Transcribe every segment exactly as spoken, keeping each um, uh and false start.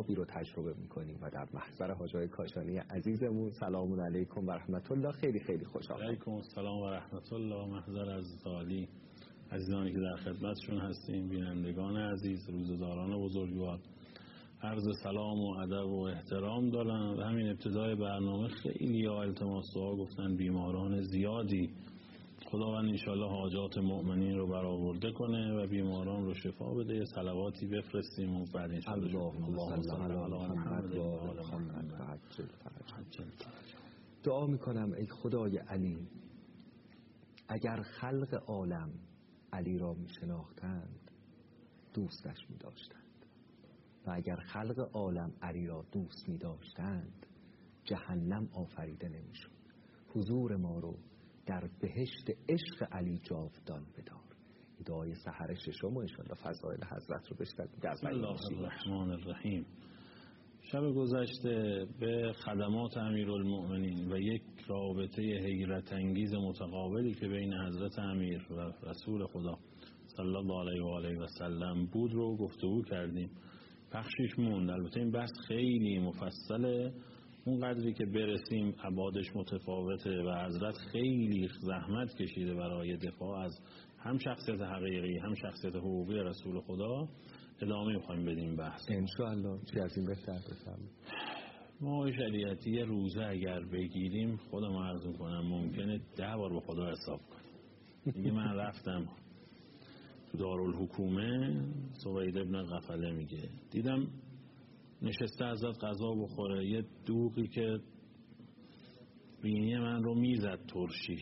عذابی رو تجربه میکنیم و در محضر حاجی کاشانی عزیزمون سلام علیکم و رحمت الله خیلی خیلی خوشحالم. علیکم السلام و رحمت الله. محضر از عالی عزیزانی که در خدمتشون هستیم، بینندگان عزیز، روزداران بزرگوار، عرض سلام و ادب و احترام دارم. و همین ابتدای برنامه خیلی ها التماس دعا گفتن، بیماران زیادی، خداوند انشالله حاجات مؤمنین رو برآورده کنه و بیماران رو شفا بده. صلواتی بفرستیم و بعد انشالله اللهم صل علی محمد و آل محمد و عجل فرجهم. دعا میکنم ای خدای علی، اگر خلق عالم علی را میشناختند دوستش میداشتند و اگر خلق عالم علی را دوست میداشتند جهنم آفریده نمیشد. حضور ما رو در بهشت عشق علی جاودان بدار. دعای سحر ششم و انشاءالله فضائل حضرت رو بشنویم. بسم الله الرحمن الرحیم. شب گذشته به خدمات امیرالمؤمنین و یک رابطه حیرت انگیز متقابلی که بین حضرت امیر و رسول خدا صلی الله علیه و آله و سلم بود رو گفتگو کردیم. بخشش موند. البته این بحث خیلی مفصله، اون قدری که برسیم ابعادش متفاوته و حضرت خیلی زحمت کشیده برای دفاع از هم شخصیت حقیقی هم شخصیت حقوقی رسول خدا. ادامه می‌خوایم بدیم بحث ان شاء الله. چی از این بهتر بفهمیم. ما شریعتی روزه اگر بگیریم، خودم عرض می‌کنم ممکنه ده بار به خدا حساب کنیم. دیگه من رفتم تو دارالحکومه، سوید ابن غفله میگه، دیدم نشسته حضرت غذا بخوره، یه دوغی که بینی من رو میزد ترشیش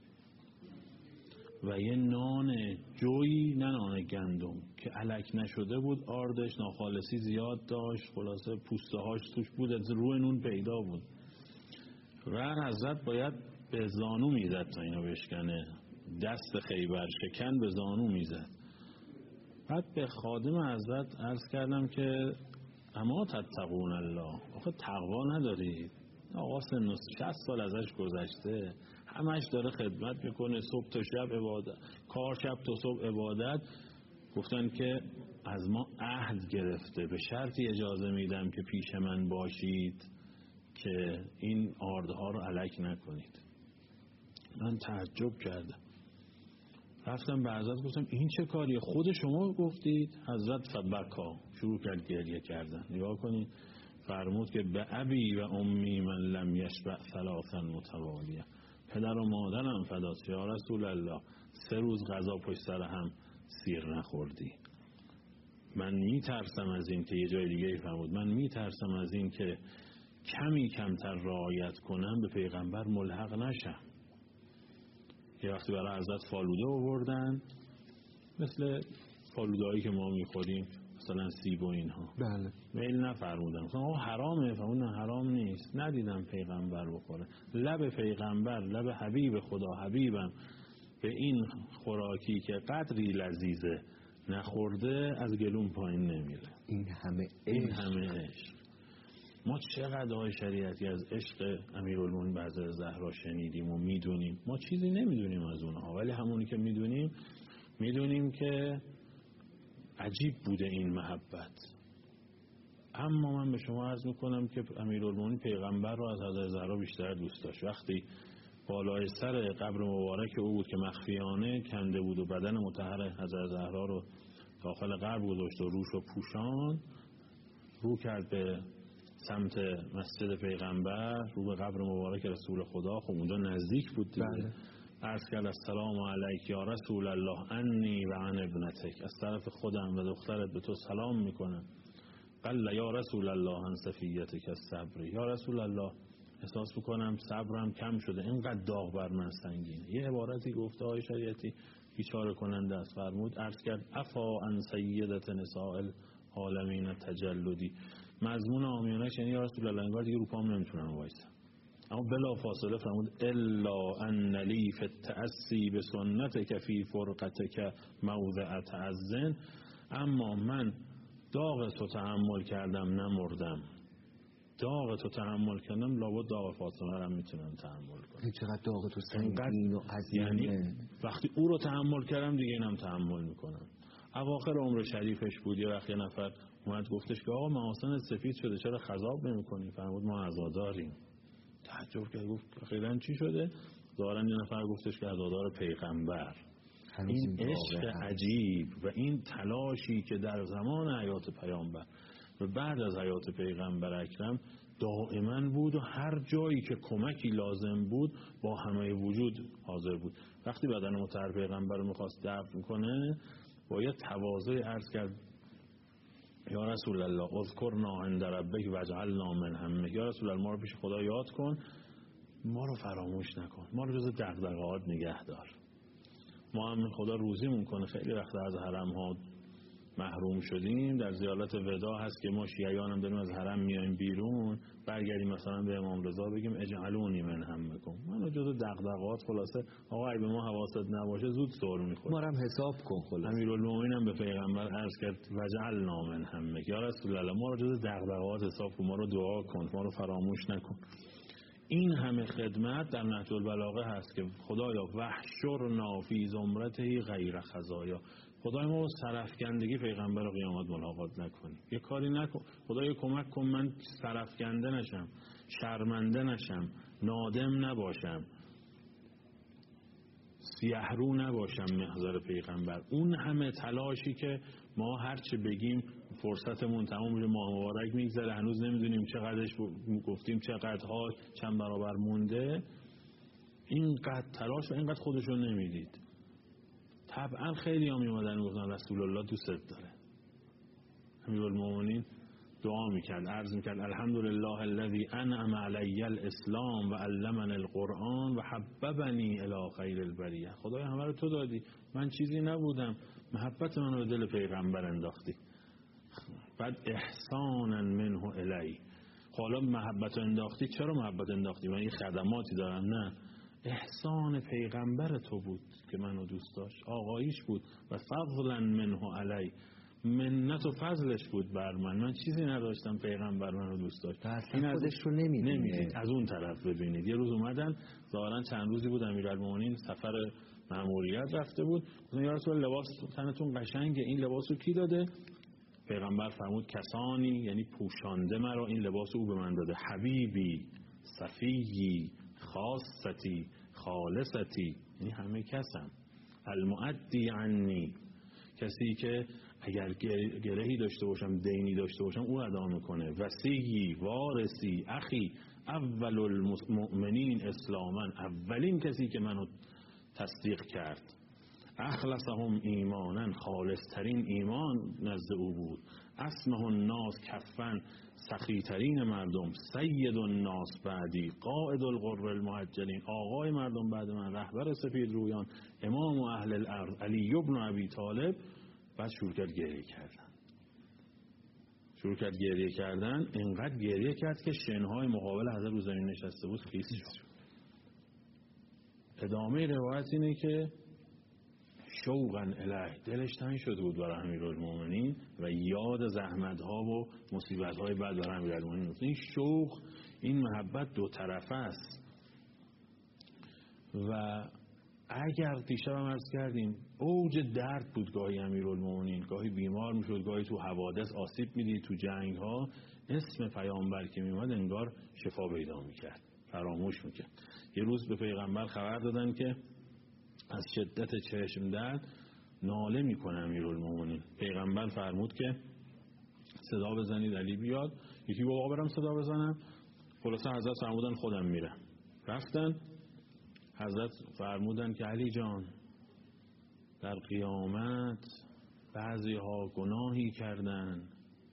و یه نان جوی، نه نان گندم که الک نشده بود، آردش ناخالصی زیاد داشت، خلاصه پوسته هاش توش بود، از روی نون پیدا بود و حضرت باید به زانو میزد تا اینو بشکنه، دست خیبر شکن به زانو میزد. بعد به خادم حضرت عرض کردم که اما تتقون الله، آخه تقوا ندارید؟ آقا سن شصت سال ازش گذشته، همش داره خدمت میکنه، صبح تا شب عبادت، کار شب تا صبح عبادت. گفتن که از ما عهد گرفته، به شرطی اجازه میدم که پیش من باشید که این آردها رو الک نکنید. من تعجب کردم، رفتم به حضرت گفتم این چه کاریه؟ خود شما گفتید؟ حضرت فبکا، شروع کرد گریه کردن. نگاه کنید، فرمود که به ابی و امی من لم یشبع ثلاثا متوالیه، پدر و مادرم فدات یا رسول الله، سه روز غذا پشت سر هم سیر نخوردی. من میترسم از این که، یه جای دیگه فرمود، من میترسم از این که کمی کمتر رعایت کنم به پیغمبر ملحق نشم. یه وقتی برای حضرت فالوده آوردن، مثل فالوده‌ای که ما میخوریم، مثلا سیب و اینها، بله، میل نفرمودن، مثلا آقا حرامه، فرمودن حرام نیست. ندیدم پیغمبر بخوره. لب پیغمبر، لب حبیب خدا، حبیبم به این خوراکی که قدری لذیذه نخورده از گلوم پایین نمیره. این همه عشق. این همه عشق. ما چقدر آیه شریعتی از عشق امیرالمومنین به حضرت زهرا شنیدیم و میدونیم. ما چیزی نمیدونیم از اونها، ولی همونی که میدونیم میدونیم که عجیب بوده این محبت. اما من به شما عرض میکنم که امیرالمومنین پیغمبر رو از حضرت زهرا بیشتر دوست داشت. وقتی بالای سر قبر مبارک او بود که مخفیانه کنده بود و بدن مطهر حضرت زهرا رو داخل قبر گذاشت و روش رو پوشان، رو کرد به سمت مسجد پیغمبر، رو به قبر مبارک رسول خدا. خب اونجا نزدیک بود دیگه. بله. عرض کرد السلام علیک یا رسول الله انی و عن ابنتک، از طرف خودم و دخترت به تو سلام میکنم. قال یا رسول الله عن صفیتک الصبر، یا رسول الله احساس میکنم صبرم کم شده، اینقدر داغ بر من سنگینه. یه عبارتی گفته های شریعتی بیچاره کننده است. فرمود عرض کرد افا عن سیدت نساء العالمین تجلدی، مضمون عامیانش یعنی یا رسول الله انگار دیگه رو پام نمیتونم وایسم. اما بلا فاصله فرمود الا ان لی فی التأسی بسنتک فی فرقتک موضع تعزن، اما من داغ تو تحمل کردم نمردم، داغ تو تحمل کردم، لابد داغ فاطمه رو میتونم تحمل کنم. چقدر داغ تو سنگین و عظیمه. یعنی وقتی او رو تحمل کردم دیگه اینم تحمل میکنم. اواخر عمر شریفش بود، یه وقت یه نفر اومد گفتش که آقا محاسن سفید شده چرا خضاب نمی‌کنی؟ فرمود ما عزاداریم. تعجب کرد، گفت خیلی چی شده؟ ظاهرا یه نفر گفتش که عزادار پیغمبر. این عشق عجیب و این تلاشی که در زمان حیات پیامبر و بعد از حیات پیغمبر اکرم دائما بود و هر جایی که کمکی لازم بود با همه وجود حاضر بود. وقتی بدن مطهر پیغمبر رو میخواست دفن کنه باید تواضع عرض کرد یا رسول الله اذکرنا عند ربک واجعلنا من همه. یا رسول الله ما رو پیش خدا یاد کن، ما رو فراموش نکن، ما رو جز دغدغه‌هات نگه دار. ما هم خدا روزیمون کنه خیلی وقت از حرم ها محروم شدیم. در زیارت وداع هست که ما شیعیان هم داریم از حرم میایم بیرون، برگردیم مثلا به امام رضا بگیم اجعلونی من همکم، منو جزو دغدغه‌هات. خلاصه آقا اگه به ما حواست نباشه زود سر میخوره، ما رو هم حساب کن. خلاصه امیرالمومنین هم به پیغمبر عرض کرد وجعلنا من همک، یا رسول الله ما رو جزو دغدغه‌هات حساب کن، ما رو دعا کن، ما رو فراموش نکن. این همه خدمت در نهج البلاغه هست که خدایا وحشرنا فی زمرته غیر خزایا، خدای ما سرافکندگی پیغمبر رو قیامت ملاقات نکنی، یه کاری نکن خدایا کمک کن من سرافکنده نشم، شرمنده نشم، نادم نباشم، سیه رو نباشم محضر پیغمبر. اون همه تلاشی که ما هرچه بگیم فرصتمون تمام میشه، ماه مبارک میگذره هنوز نمیدونیم چقدرش گفتیم، چقدرها چند برابر مونده، اینقدر تلاش و اینقدر خودشون نمیدید. طبعا خیلی ها میومدن میگفتن رسول الله دوستت داره. امیرالمومنین دعا میکرد، عرض میکرد الحمدلله الذی انعم علی الاسلام و علمنی القرآن و حببنی الی خیر البریه. خدای همه رو تو دادی، من چیزی نبودم، محبت منو به دل پیغمبر انداختی. بعد احسانا منه الی، حالا محبت انداختی، چرا محبت انداختی؟ من یه خدماتی دارم؟ نه، احسان پیغمبر تو بود که منو دوست داشت، آقاییش بود. و فضلا منه علی، منت و فضلش بود بر من، من چیزی نداشتم پیغمبر منو دوست داشت. این ازش رو نمیدید. از اون طرف ببینید. یه روز اومدن ظاهرا چند روزی بود امیرالمومنین سفر مأموریت رفته بود، گفتن یا رسول الله لباس تنتون قشنگه، این لباسو کی داده؟ پیغمبر فرمود کسانی، یعنی پوشانده مرا، این لباسو او به من داده، حبیبی صفیی خاصتی خالصتی، یعنی همه کسم، المؤدی عنی، کسی که اگر گرهی داشته باشم، دینی داشته باشم او ادا میکنه، وصیی وارثی اخی اول المؤمنین اسلاما، اولین کسی که منو تصدیق کرد، اخلصهم ایمانا، خالصترین ایمان نزد او بود، اسمه الناس کفن، سخیترین مردم، سید الناس بعدی، قائد الغر المحجلین، آقای مردم بعد من، رهبر سفید رویان، امام اهل الارض، علی ابن ابی طالب. بعد شروع کرد گریه کردن، شروع کرد گریه کردن، اینقدر گریه کرد که شنهای مقابل حضرت رو زمین نشسته بود خیس شد. ادامه روایت اینه که شوقا الیه، دلش تنگ شده بود برای امیرالمومنین و یاد زحمت‌ها و مصیبت‌های بعد برای امیرالمومنین. این شوق، این محبت دو طرفه است. و اگر دیشب هم عرض کردیم اوج درد بود گاهی امیرالمومنین، گاهی بیمار میشد، گاهی تو حوادث آسیب میدید، تو جنگ‌ها اسم پیامبر که میومد انگار شفا پیدا میکرد، فراموش میکرد. یه روز به پیغمبر خبر دادن که از شدت چشم درد ناله میکنه امیرالمومنین. پیغمبر فرمود که صدا بزنید علی بیاد. یکی بابا برم صدا بزنم؟ خلاصه حضرت فرمودن خودم میرم. رفتن، حضرت فرمودن که علی جان در قیامت بعضی ها گناهی کردن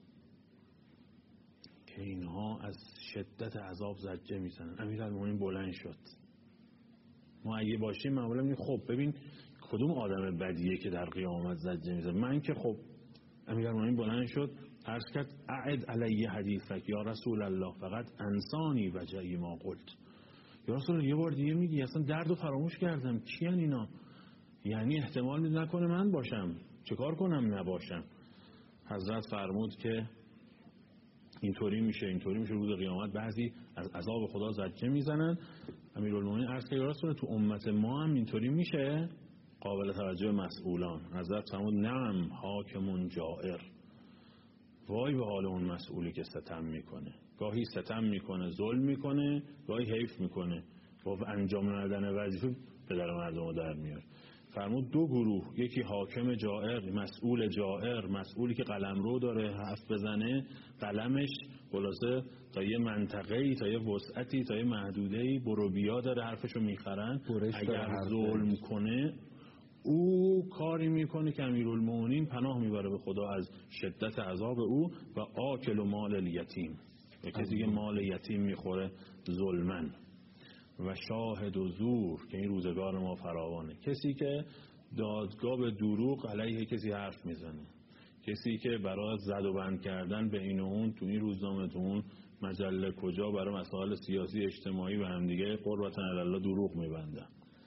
که اینها از شدت عذاب زجه میزنن. امیرالمومنین بلند شد. ما اگه باشیم معمولا میگیم خب ببین کدوم آدم بدیه که در قیامت زجه میزنه، من که خب. امیرالمومنین بلند شد عرض کرد اعد علی حدیثک یا رسول الله فقط انسانی وجعی ما قلت. یا رسول الله یه بار دیگه میگی، اصلا دردو فراموش کردم، کیان اینا؟ یعنی احتمال میده نکنه من باشم، چه کار کنم نباشم؟ حضرت فرمود که اینطوری میشه اینطوری میشه، روز قیامت بعضی از عذاب خدا زجه میزنن. امیرالمومنین عرض کرد یا رسول الله تو امت ما هم اینطوری میشه؟ قابل توجه مسئولان. حضرت فرمود نعم حاکمون جائر. وای به حال اون مسئولی که ستم میکنه. گاهی ستم میکنه، ظلم میکنه، گاهی حیف میکنه، با انجام ندادن وظیفه پدر مردم رو در میاره. فرمود دو گروه، یکی حاکم جائر، مسئول جائر، مسئولی که قلمرو داره حرف بزنه، قلمش خلاصه تا یه منطقه‌ای، تا یه وسعتی، تا یه محدوده‌ای برو بیا داره حرفشو میخرن. اگر ظلم کنه او کاری میکنه که امیرالمومنین پناه میبره به خدا از شدت عذاب او. و آکل و مال الیتیم، و کسی که مال یتیم میخوره ظلمن. و شاهد و زور، که این روزگار ما فراوانه، کسی که دادگاه به دروغ علیه کسی حرف میزنه، کسی که برای زد و بند کردن به این و اون تو این روزنامه تو اون مجله کجا برای مسائل سیاسی اجتماعی و همدیگه قربتن الله دروغ میبندن.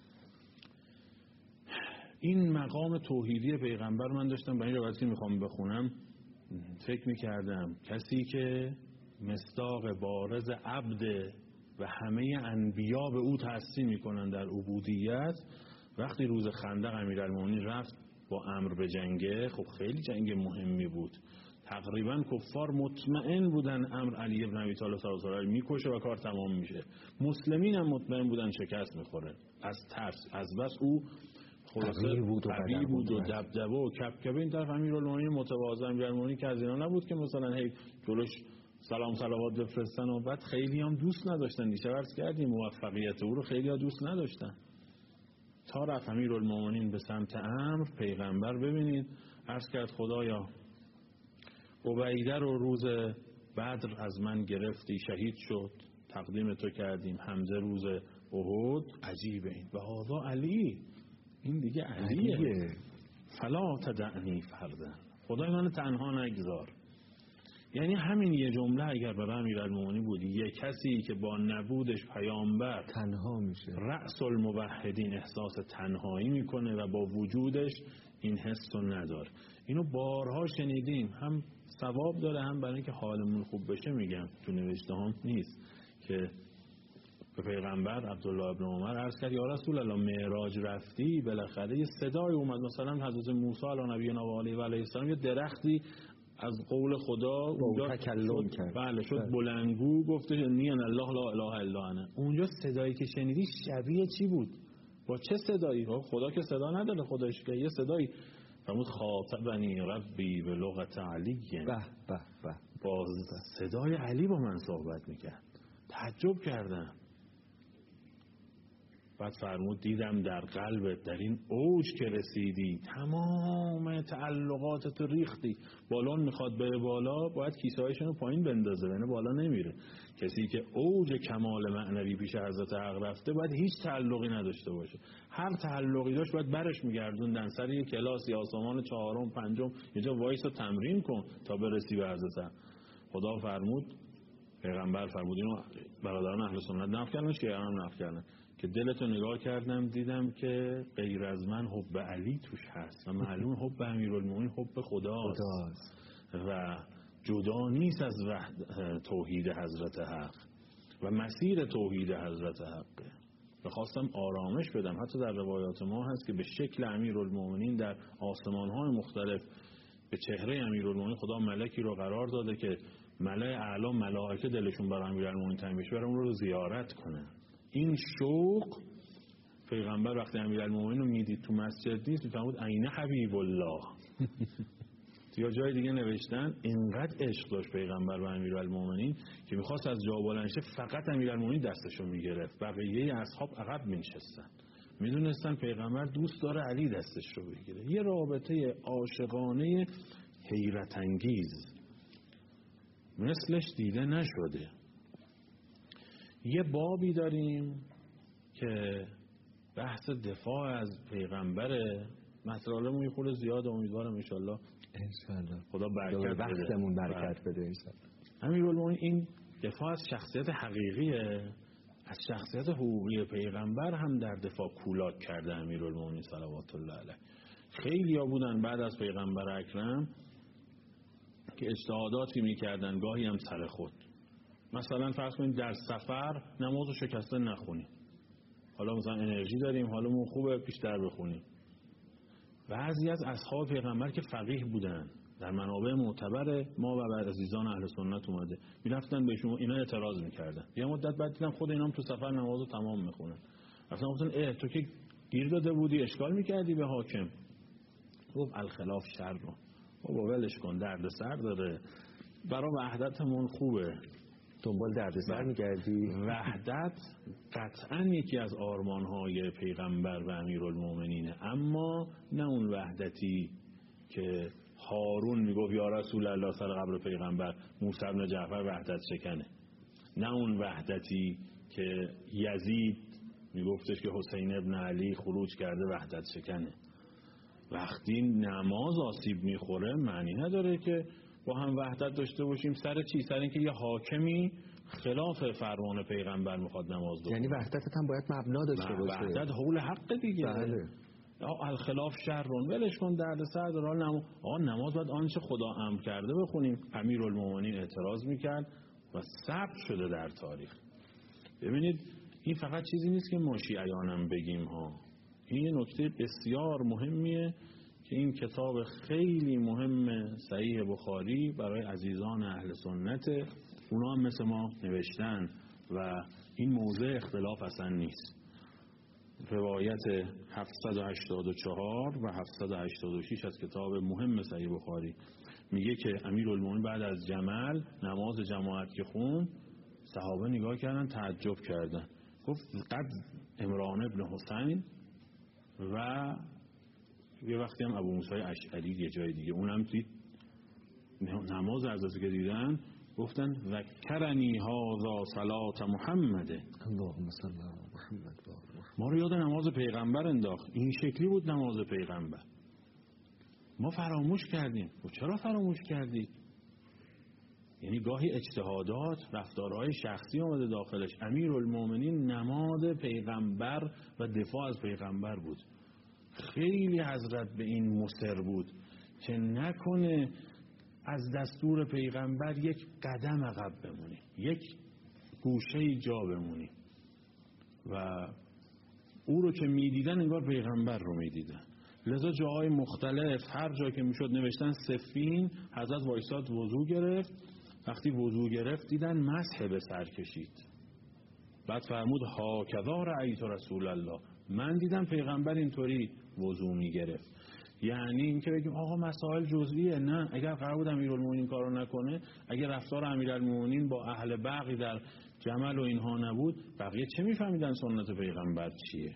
این مقام توحیدی پیغمبر من داشتم برای این روایتی میخوام بخونم فکر میکردم کسی که مصداق بارز عبد و همه انبیا به او تأثیر میکنن در عبودیت، وقتی روز خندق امیرالمومنین رفت با امر به جنگه، خب خیلی جنگ مهمی بود، تقریبا کفار مطمئن بودن امر علی ابن ابی طالب صلی الله علیه و میکشه و کار تمام میشه. مسلمین هم مطمئن بودن شکست میخوره از ترس، از بس او خلاصه قوی بود و دبدبه و کبکبه. این طرف امیرالمومنین متواضع، امیرالمومنین که از اینا نبود که مثلا هی جلوش سلام صلوات بفرستن و بعد خیلی هم دوست نداشتن. دیشه عرض کردیم موفقیت او رو خیلی ها دوست نداشتن. تا رفت امیرالمومنین به سمت امر، پیغمبر ببینید عرض کرد خدایا عبیده رو روز بدر از من گرفتی، شهید شد، تقدیم تو کردیم. حمزه روز احد. عجیبه این. و هذا علی، این دیگه علیه. علیه. فلا تدعنی فردن، خدای من تنها نگذار. یعنی همین یه جمله اگر برای امیرالمومنین بود، یه کسی که با نبودش پیامبر تنها میشه، رأس الموحدین احساس تنهایی میکنه و با وجودش این حس رو نداره. اینو بارها شنیدیم، هم ثواب داره هم برای اینکه حالمون خوب بشه. میگم تو نوشته هم نیست که به پیغمبر عبدالله ابن عمر عرض کرد یا رسول الله معراج رفتی بالاخره یه صدای اومد، مثلا حضرت موسی علی نبینا و علیه و علیه السلام یه درختی از قول خدا اونجا تکلم کرد، بله شد بله. بلندگو گفته نی الله لا اله الا انا. اونجا صدایی که شنیدی شبیه چی بود؟ با چه صدایی؟ خدا که صدا نداره، خودش که یه صدایی. فرمود خاطبنی ربی به لغت علی، به به به، با صدای علی با من صحبت میکرد. تعجب کردم. بعد فرمود دیدم در قلبت در این اوج که رسیدی تمام تعلقات تو ریختی. بالون میخواد بره بالا باید کیسه هایشون رو پایین بندازه، یعنی بالا نمیره. کسی که اوج کمال معنوی پیش حضرت حق رفته باید هیچ تعلقی نداشته باشه. هر تعلقی داشت باید برش میگردوندن سر یک کلاسی آسمان چهارم پنجم، یه جا وایس رو تمرین کن تا برسی به حضرت حق. خدا فرمود، پیغمبر فرمود، اینو برادران اهل سنت نقل کردن، شیعه هم نقل کردن که دلتو نگاه کردم دیدم که غیر از من حب علی توش هست و معلوم حب امیرالمومنین حب خداست و جدا نیست از توحید حضرت حق و مسیر توحید حضرت حقه. و خواستم آرامش بدم. حتی در روایات ما هست که به شکل امیرالمومنین در آسمان‌های مختلف به چهره امیرالمومنین خدا ملکی رو قرار داده که ملائکه اعلی ملائکه دلشون برای امیرالمومنین تنگ بشه برای اون رو زیارت کنن. این شوق پیغمبر وقتی امیرالمومنین رو میدید تو مسجد نیست، میفهمود عین حبیب الله. یا جای دیگه نوشتن اینقدر عشق داشت پیغمبر و امیرالمومنین که میخواست از جا بلند شه فقط امیرالمومنین دستشو میگرفت، بقیه اصحاب عقب مینشستن، میدونستن پیغمبر دوست داره علی دستش رو بگیره. یه رابطه عاشقانه حیرت انگیز مثلش دیده نشده. یه بابی داریم که بحث دفاع از پیغمبره، مطالبمون یه خورده زیاد، امیدوارم انشالله انشالله خدا برکت بده، وقتمون برکت بده انشالله. امیرالمومنین این دفاع از شخصیت حقیقیه، از شخصیت حقوقی پیغمبر هم در دفاع کولاک کرده امیرالمومنین صلوات الله علیه. خیلی ها بودن بعد از پیغمبر اکرم که اجتهاداتی میکردن، گاهی هم سر خود. مثلا فرض کنید در سفر نماز رو شکسته نخونیم، حالا مثلا انرژی داریم، حالمون خوبه، بیشتر بخونیم. بعضی از اصحاب پیغمبر که فقیه بودن در منابع معتبر ما و بر عزیزان اهل سنت اومده. میرفتن بهشون اینا اعتراض میکردن. یه مدت بعد دیدم خود اینا هم تو سفر نمازو تمام میخونن. اصلا گفتن اه تو که گیر داده بودی اشکال میکردی به حاکم. گفت الخلاف شر رو بابا ولش کن، درد سر داره، برای وحدتمون خوبه. دنبال دردسر می‌گردی؟ وحدت قطعا یکی از آرمان‌های پیغمبر و امیرالمومنینه، اما نه اون وحدتی که هارون میگفت یا رسول الله سر قبر پیغمبر موسی بن جعفر وحدت شکنه، نه اون وحدتی که یزید میگفتش که حسین ابن علی خروج کرده وحدت شکنه. وقتی نماز آسیب میخوره معنی نداره که با هم وحدت داشته باشیم. سر چی؟ سر اینکه یه حاکمی خلاف فرمان پیغمبر میخواد نماز بخونه. یعنی وحدتت هم باید مبنا داشته باشه. وحدت حول حق دیگه. بله. الخلاف شرون، ولش کن درد سر داره. نماز آقا نماز باید آنچه خدا امر کرده بخونیم. امیرالمومنین اعتراض میکرد و ثبت شده در تاریخ. ببینید این فقط چیزی نیست که ما شیعیانم بگیم ها. این نکته بسیار مهمیه که این کتاب خیلی مهم صحیح بخاری برای عزیزان اهل سنت، اونا هم مثل ما نوشتن و این موضع اختلاف اصلا نیست. روایت هفتصد و هشتاد و چهار و هفتصد و هشتاد و شش از کتاب مهم صحیح بخاری میگه که امیرالمومنین بعد از جمل نماز جماعت که خون، صحابه نگاه کردن تعجب کردن، گفت قد عمران ابن حسین و یه وقتی هم ابو موسی اشعری یه جای دیگه اونم دید نماز از که دیدن گفتن ذکرنی هذا صلات محمد، اللهم صل علی محمد. ما رو یاد نماز پیغمبر انداخت. این شکلی بود نماز پیغمبر. ما فراموش کردیم. و چرا فراموش کردید؟ یعنی گاهی اجتهادات، رفتارهای شخصی آمده داخلش. امیرالمومنین نماز پیغمبر و دفاع از پیغمبر بود. خیلی حضرت به این مصر بود که نکنه از دستور پیغمبر یک قدم عقب بمونیم، یک گوشه جا بمونیم. و او رو که میدیدن انگار پیغمبر رو میدیدن. لذا جاهای مختلف هر جا که میشد نوشتن سفین، حضرت وایساد وضو گرفت، وقتی وضو گرفت دیدن مسح به سر کشید، بعد فرمود هاکذا رأیت رسول الله، من دیدم پیغمبر اینطوری وضو میگرفت. یعنی اینکه بگیم آقا مسائل جزئیه، نه، اگر قرار بود امیرالمومنین کارو نکنه، اگر رفتار امیرالمومنین با اهل بغی در جمل و اینها نبود، بقیه چه میفهمیدن سنت پیغمبر چیه؟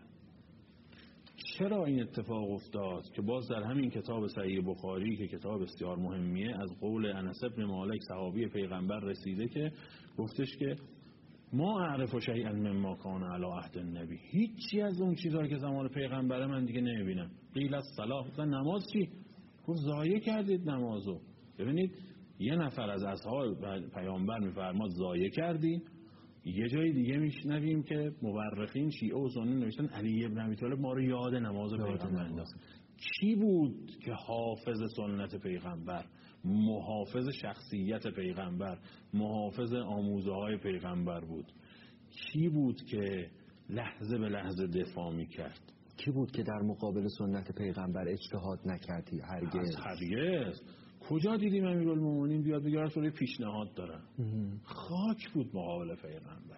چرا این اتفاق افتاد که باز در همین کتاب صحیح بخاری که کتاب بسیار مهمیه از قول انس بن مالک صحابی پیغمبر رسیده که گفتش که ما اعرف شیئا مما کان علی عهد النبی، هیچی از اون چیزایی که زمان پیغمبر من دیگه نمیبینم. قیل الصلاة، نماز چی؟ گفت ضایع کردید نمازو. ببینید یه نفر از اصحاب پیامبر میفرماد ضایع کردی. یه جای دیگه میشنویم که مورخین شیعه و سنی نوشتن علی ابن ابی طالب ما رو یاد نماز پیغمبر انداخت. کی بود که حافظ سنت پیغمبر، محافظ شخصیت پیغمبر، محافظ آموزه های پیغمبر بود؟ کی بود که لحظه به لحظه دفاع میکرد؟ کی بود که در مقابل سنت پیغمبر اجتهاد نکردی؟ هرگز هرگز. کجا دیدیم امیرالمومنین بیاد بگه رسول پیشنهاد دارم؟ خاک بود مقابل پیغمبر.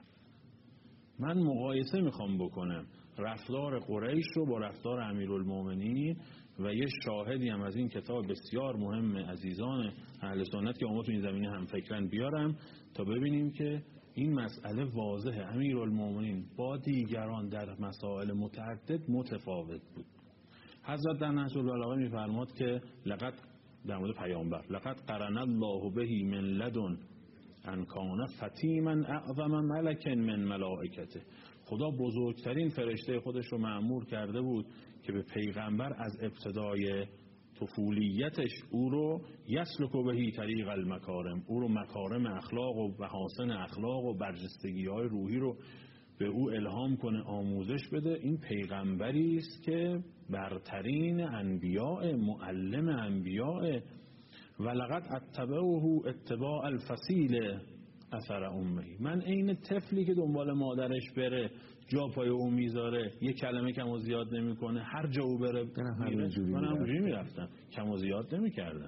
من مقایسه میخوام بکنم رفتار قریش رو با رفتار امیرالمومنین و یه شاهدی هم از این کتاب بسیار مهم عزیزان اهل سنت که ما تو این زمینه هم فکرن بیارم تا ببینیم که این مسئله واضحه. امیرالمومنین با دیگران در مسائل متعدد متفاوت بود. حضرت در نهج البلاغه میفرماد که لقد، در مورد پیامبر، لقد قرن الله به من لدن ان کان فتیما اعظم ملک من ملائکته. خدا بزرگترین فرشته خودش رو مأمور کرده بود که به پیغمبر از ابتدای طفولیتش او رو یسلک بهی طریق المکارم، او رو مکارم اخلاق و محاسن اخلاق و برجستگی های روحی رو به او الهام کنه، آموزش بده. این پیغمبری است که برترین انبیاء، معلم انبیاء. ولقد اتبعه اتباع الفصیل اثر امه. من عین طفلی که دنبال مادرش بره، جا پای او میذاره، یه کلمه کم و زیاد نمیکنه، هر جا او بره میره. من همونجوری میرفتم، کم و زیاد نمیکردم.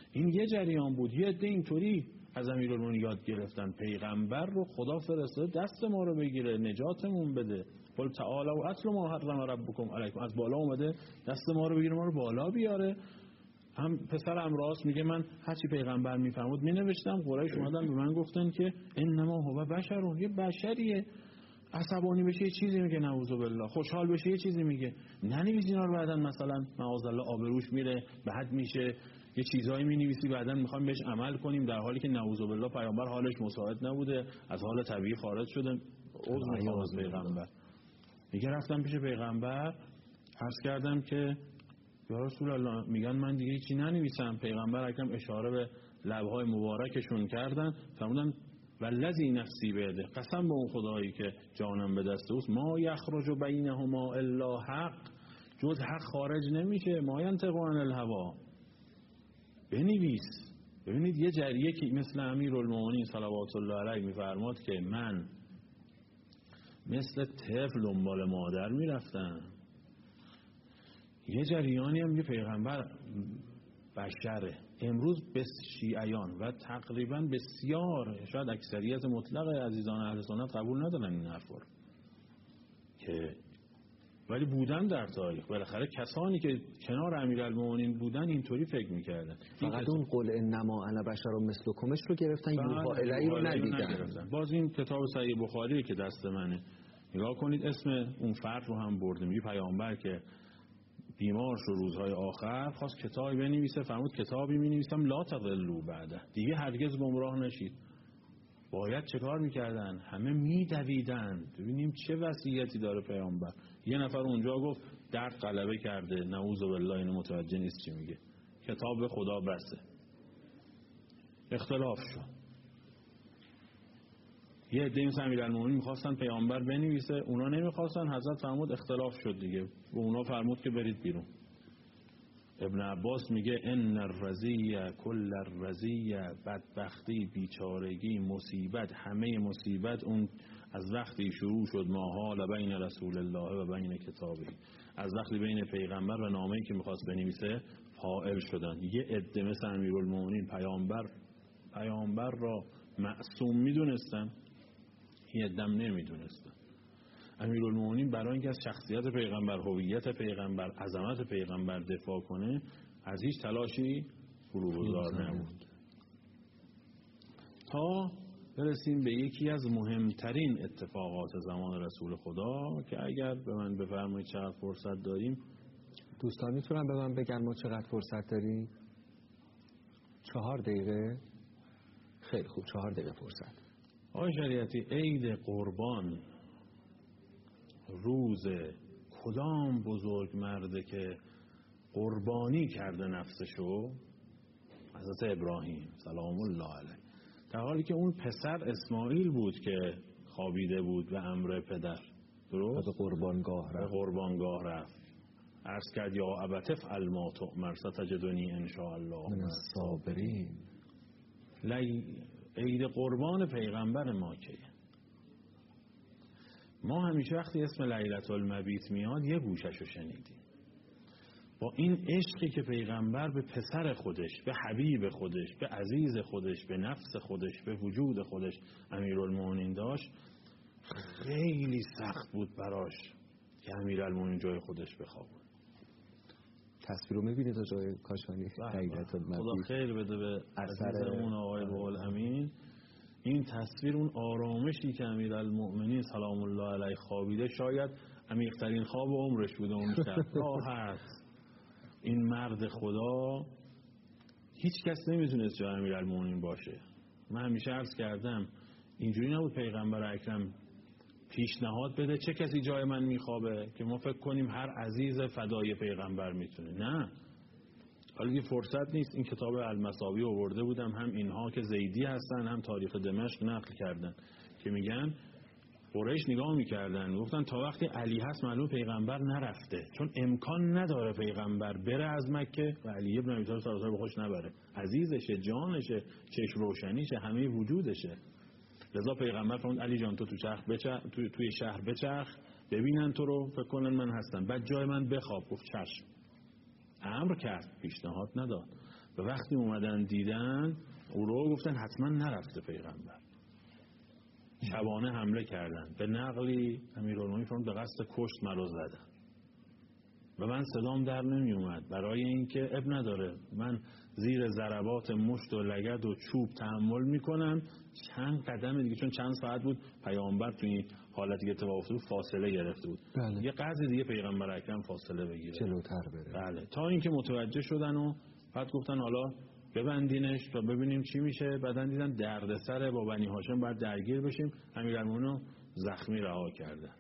این یه جریان بود. یه عده اینطوری از امیرالمومنین یاد گرفتن پیغمبر رو خدا فرستاده دست ما رو بگیره نجاتمون بده. قل تعالوا اتل ما حرم ربکم علیکم، از بالا اومده دست ما رو بگیره ما رو بالا بیاره. هم پسرم راست میگه من هرچی پیغمبر میفرمود مینوشتم. قریش اومدن به من گفتن که انما هو بشرون، یه بشریه، عصبانی بشه یه چیزی میگه نعوذ بالله، خوشحال بشه یه چیزی میگه. ننویس اینا رو بعدن مثلا معاذالله آبروش میره بد میشه، یه چیزایی مینویسی بعدن میخوام بهش عمل کنیم در حالی که نعوذ بالله پیامبر حالش مساعد نبوده، از حال طبیعی خارج شده. عذر میخوام از پیغمبر. میگه رفتم پیش پیغمبر عرض کردم که یا رسول الله، میگن من دیگه هیچی ننویسم. پیغمبر اکرم اشاره به لبهای مبارکشون کردن، فرمودن والذی نفسی بیده، قسم به اون خدایی که جانم به دست اوست، ما یخرج بینهما الا حق، جز حق خارج نمیشه. ما ینطق عن الهوا. بنویس. ببینید یه جریه که مثل امیرالمومنین صلوات الله علیه میفرماد که من مثل طفل دنبال مادر میرفتم، یه جریانی هم یه پیغمبر بشره. امروز به شیعیان و تقریبا بسیار شاید اکثریت مطلق عزیزان اهل سنت قبول ندارن این حرف رو که، ولی بودن در تاریخ بالاخره کسانی که کنار امیرالمومنین بودن اینطوری فکر میکردن. فقط اون قل انما انا بشر مثلکمش رو گرفتن، یوحا الی رو ندیدن. باز این کتاب صحیح بخاری که دست منه نگاه کنید، اسم اون فرد رو هم برده. میگه پیامبر که بیمار شو روزهای آخر خواست کتابی بنویسه، فرمود کتابی می‌نویسم لا تضلوا بعده، دیگه هرگز گمراه نشید. باید چه کار می‌کردن؟ همه می‌دویدن. ببینیم چه وصیتی داره پیامبر. یه نفر اونجا گفت درد غلبه کرده، نعوذ بالله، اینو متوجه نیست چی میگه، کتاب به خدا بسه. اختلاف شد. یه عده مثل امیرالمومنین می‌خواستن پیامبر بنویسه، اونا نمی‌خواستن. حضرت فرمود اختلاف شد دیگه، و اونا فرمود که برید بیرون. ابن عباس میگه ان الرزیه کل الرزیه، بدبختی، بیچارگی، مصیبت، همه مصیبت اون از وقتی شروع شد ما حال بین رسول الله و بین کتابه، از وقتی بین پیغمبر و نامه‌ای که می‌خواست بنویسه فاعل شدن. یه عده مثل امیرالمومنین پیامبر پیامبر را معصوم میدونستن، یه دم نمیدونستن. امیرالمومنین برای اینکه از شخصیت پیغمبر، هویت پیغمبر، عظمت پیغمبر دفاع کنه از هیچ تلاشی فروگذار نبود. تا برسیم به یکی از مهمترین اتفاقات زمان رسول خدا که اگر به من بفرمایید چقدر فرصت داریم. دوستان میتونن به من بگن ما چقدر فرصت داریم؟ چهار دقیقه؟ خیلی خوب، چهار دقیقه فرصت. آقای شریعتی، عید قربان روز کدام بزرگ مرده که قربانی کرده نفسشو؟ حضرت ابراهیم سلام الله علیه. در حالی که اون پسر اسماعیل بود که خوابیده بود به امر پدر، درست؟ به قربانگاه رفت. به قربانگاه رفت. عرض کرد یا ابت افعل ما تؤمر ستجدنی ان شاء الله من الصابرین. عید قربان پیغمبر ما کیه؟ ما همیشه وقتی اسم لیلة المبیت میاد یه گوششو شنیدیم. با این عشقی که پیغمبر به پسر خودش، به حبیب خودش، به عزیز خودش، به نفس خودش، به وجود خودش امیرالمومنین داشت، خیلی سخت بود براش که امیرالمومنین جای خودش بخوابه. تصویر رو میبینید تا جای کاشانی لیلة المبیت. خدا خیر بده به عزیزمون آقای روح‌الامین. این تصویر اون آرامشی که امیرالمومنین سلام الله علیه خوابیده، شاید عمیق‌ترین خواب عمرش بوده اون شب. راحت. این مرد خدا هیچ کس نمیتونست جای امیرالمومنین باشه. من همیشه عرض کردم اینجوری نبود پیغمبر اکرم پیشنهاد بده چه کسی جای من میخوابه که ما فکر کنیم هر عزیز فدای پیغمبر میتونه. نه، حالا دیگه فرصت نیست. این کتاب المساوی آورده بودم، هم اینها که زیدی هستن هم تاریخ دمشق نقل کردن که میگن قریش نگاه میکردن گفتن تا وقتی علی هست معلوم پیغمبر نرفته، چون امکان نداره پیغمبر بره از مکه و علی ابن ابی طالب سر به خوش نبره. عزیزشه، جانشه، چشم روشنیشه، همه وجودشه. لذا پیغمبر فرمود علی جان تو تو چرخ بچرخ، تو توی شهر بچرخ ببینن تو رو، فکر کنن من هستم، بعد جای من بخواب. گفت چشم. امر کرد، پیشنهاد نداد. و وقتی اومدن دیدن او رو گفتن حتما نرفته پیغمبر. شبانه حمله کردن. به نقلی امیرالمومنین فرمود به قصد کشت مرا زدن و من صدام در نمی اومد، برای اینکه اب نداره، من زیر ضربات مشت و لگد و چوب تحمل میکنم. چند قدم دیگه، چون چند ساعت بود پیامبر توی این حالتی که اتفاق افتاد فاصله گرفته بود، بله. یه قدر دیگه پیغمبر اکرم فاصله بگیره، جلوتر بره. بله. تا اینکه متوجه شدن و بعد گفتن حالا ببندینش تا ببینیم چی میشه. بعدن دیدن دردسر با بنی هاشم باید درگیر بشیم. امیرالمومنین زخمی رها کردن.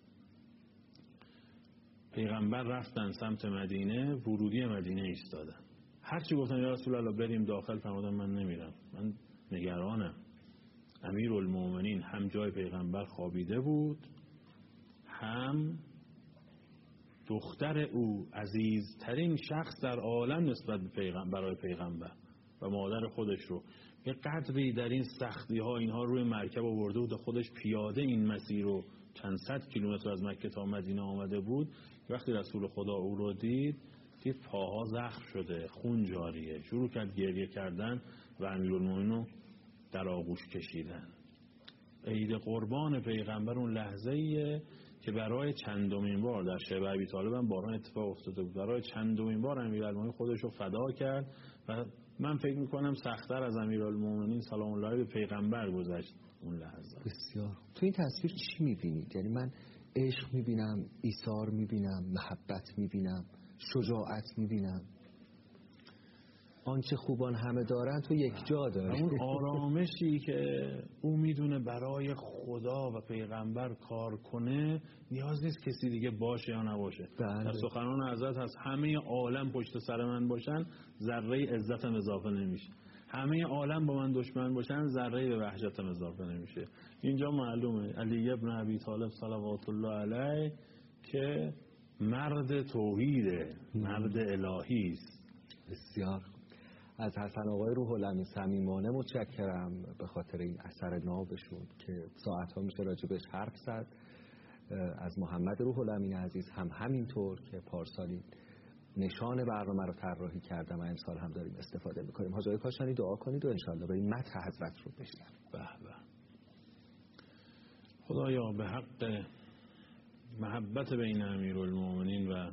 پیغمبر رفتن سمت مدینه، ورودی مدینه ایستادن. هرچی گفتن یا رسول الله بریم داخل، فرمودن من نمیرم، من نگرانم. امیرالمومنین هم جای پیغمبر خوابیده بود، هم دختر او عزیزترین شخص در عالم نسبت به پیغمبر، برای پیغمبر و مادر خودش رو یه قدری در این سختی ها اینها روی مرکب آورده بود و خودش پیاده این مسیر رو چند صد کیلومتر از مکه تا مدینه آمده بود. وقتی رسول خدا او رو دید، دید پاها زخم شده، خون جاریه، شروع کرد گریه کردن و امیرالمومنین رو در آغوش کشیدن. عید قربان پیغمبر اون لحظه‌ایه که برای چندمین بار در شب ابی طالب هم باران اتفاق افتاده بود. برای چندمین بار امیرالمومنین خودش رو فدا کرد و من فکر میکنم سخت‌تر از امیرالمومنین سلام الله علیه به پیغمبر گذشت اون لحظه. بسیار. تو این تصویر چی میبینید؟ یعنی من عشق میبینم، ایثار میبینم، محبت میبینم، شجاعت میبینم، آنچه خوبان همه دارن تو یک جا داره. اون آرامشی که او میدونه برای خدا و پیغمبر کار کنه نیاز نیست کسی دیگه باشه یا نباشه. بله. در سخنان حضرت هست همه عالم پشت سر من باشن ذره عزتم اضافه نمیشه، همه عالم با من دشمن باشن ذره به وحشتم اضافه نمیشه. اینجا معلومه علی ابن ابی طالب صلوات الله علیه که مرد توحیده، مرد الهی است. بسیار. از حسن آقای روح الامین صمیمانه متشکرم به خاطر این اثر نابشون که ساعت‌ها میشه راجبش حرف زد. از محمد روح الامین عزیز هم همینطور که پارسالی نشان برنامه رو طراحی کردم و امسال هم داریم استفاده میکنیم. حاج آقای کاشانی دعا کنید و انشالله بریم مدح حضرت رو بشنویم. به به. خدایا به حق محبت بین امیرالمومنین و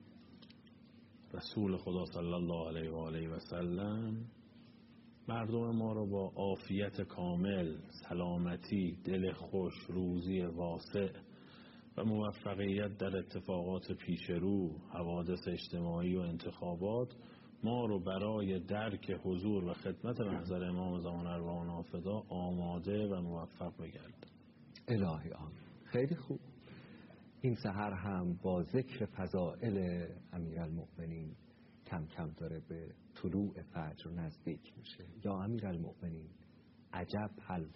رسول خدا صلی الله علیه و آله و سلم مردم ما رو با عافیت کامل، سلامتی، دل خوش، روزی واسع و موفقیت در اتفاقات پیش رو، حوادث اجتماعی و انتخابات ما رو برای درک حضور و خدمت محضر امام زمان ارواحنا فدا آماده و موفق بگرد. الهی آمین. خیلی خوب. این سحر هم با ذکر فضائل امیرالمؤمنین کم کم داره به طلوع فجر نزدیک میشه. یا امیرالمؤمنین عجب حل